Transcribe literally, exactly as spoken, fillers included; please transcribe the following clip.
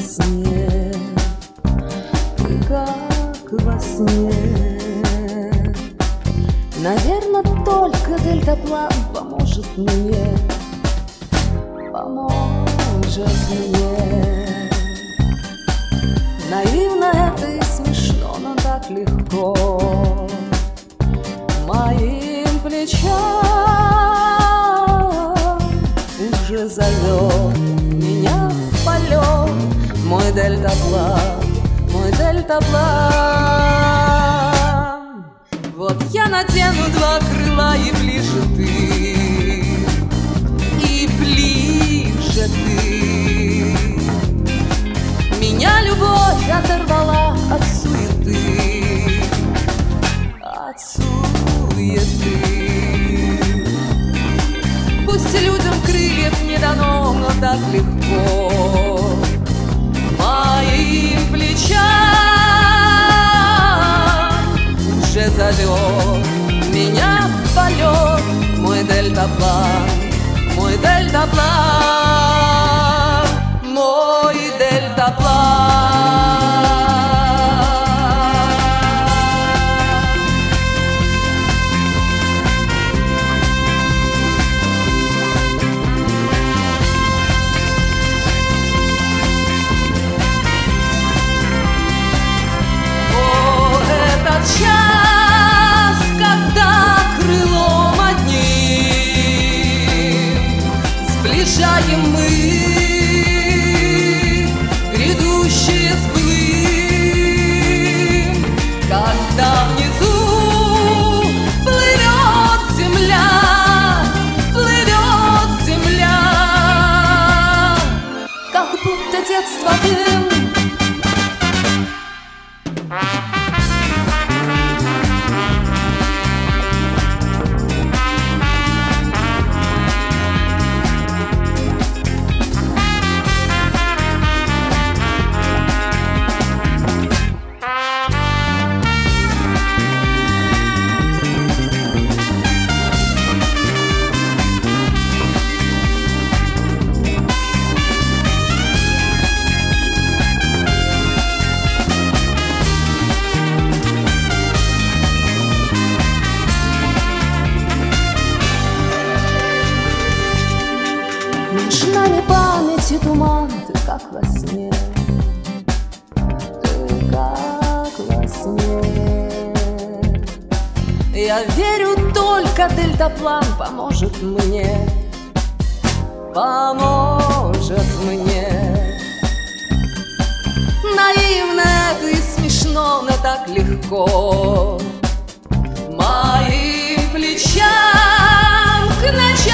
сне, ты как во сне. Наверно, только дельтаплан поможет мне, поможет мне. Наивно это и смешно, но так легко моим плечам уже зовет меня в полет мой дельтаплан, мой дельтаплан. Вот я надену два крыла, и ближе ты, и ближе ты. Меня любовь оторвала от суеты, от суеты. Пусть людям крыльев не дано, но так легко моим плечам уже зовет меня в полет мой дельтаплан, мой дельтаплан, мой дельтаплан. Час, когда крылом одним сближаем мы грядущее с былым, когда внизу плывет земля, плывет земля, как будто детство дым. Меж нами памяти туман, ты как во сне, ты как во сне. Я верю, только дельтаплан поможет мне, поможет мне. Наивно это и смешно, но так легко моим плечам к ночам